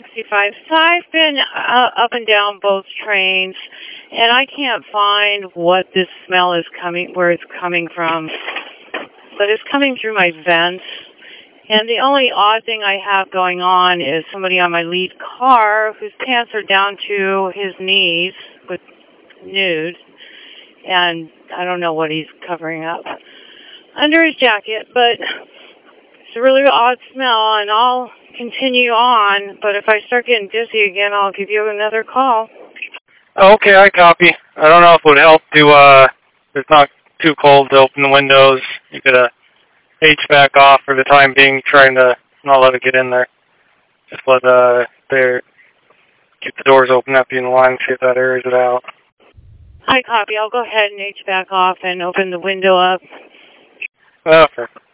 65. So I've been up and down both trains, and I can't find what this smell is where it's coming from. But it's coming through my vents. And the only odd thing I have going on is somebody on my lead car whose pants are down to his knees, with nude, and I don't know what he's covering up under his jacket, but it's a really odd smell, and I'll continue on, but if I start getting dizzy again, I'll give you another call. Okay, I copy. I don't know if it would help to, if it's not too cold to open the windows. You could HVAC off for the time being, trying to not let it get in there. Just let keep the doors open up in the line, see if that airs it out. I copy. I'll go ahead and HVAC off and open the window up. Okay.